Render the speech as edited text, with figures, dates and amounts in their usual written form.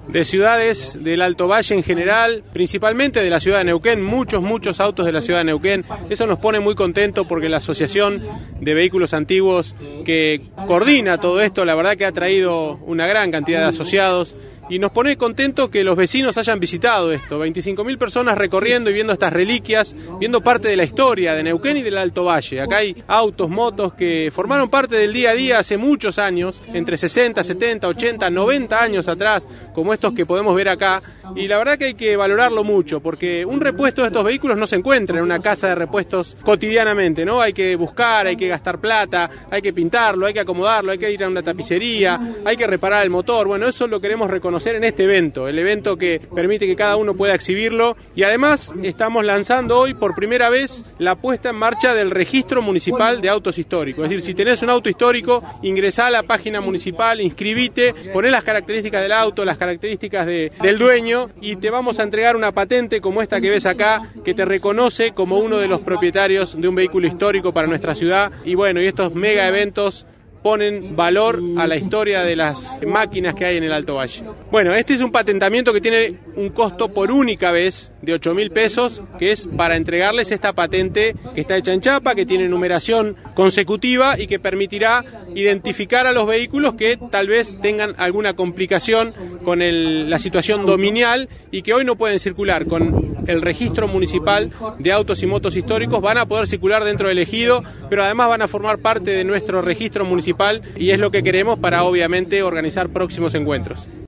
de ciudades del Alto Valle en general, principalmente de la ciudad de Neuquén, muchos autos de la ciudad de Neuquén. Eso nos pone muy contentos porque la Asociación de Vehículos Antiguos que coordina todo esto, la verdad que ha traído una gran cantidad de asociados. Y nos pone contento que los vecinos hayan visitado esto, 25.000 personas recorriendo y viendo estas reliquias, viendo parte de la historia de Neuquén y del Alto Valle. Acá hay autos, motos que formaron parte del día a día hace muchos años, entre 60, 70, 80, 90 años atrás, como estos que podemos ver acá. Y la verdad que hay que valorarlo mucho, porque un repuesto de estos vehículos no se encuentra en una casa de repuestos cotidianamente, ¿no? Hay que buscar, hay que gastar plata, hay que pintarlo, hay que acomodarlo, hay que ir a una tapicería, hay que reparar el motor. Bueno, eso lo queremos reconocer en este evento, el evento que permite que cada uno pueda exhibirlo, y además estamos lanzando hoy por primera vez la puesta en marcha del registro municipal de autos históricos. Es decir, si tenés un auto histórico, ingresá a la página municipal, inscribite, poné las características del auto, las características del dueño, y te vamos a entregar una patente como esta que ves acá, que te reconoce como uno de los propietarios de un vehículo histórico para nuestra ciudad. Y bueno, y estos mega eventos ponen valor a la historia de las máquinas que hay en el Alto Valle. Bueno, este es un patentamiento que tiene un costo por única vez de 8.000 pesos, que es para entregarles esta patente que está hecha en chapa, que tiene numeración consecutiva y que permitirá identificar a los vehículos que tal vez tengan alguna complicación con la situación dominial y que hoy no pueden circular. Con el registro municipal de autos y motos históricos van a poder circular dentro del ejido, pero además van a formar parte de nuestro registro municipal, y es lo que queremos para obviamente organizar próximos encuentros.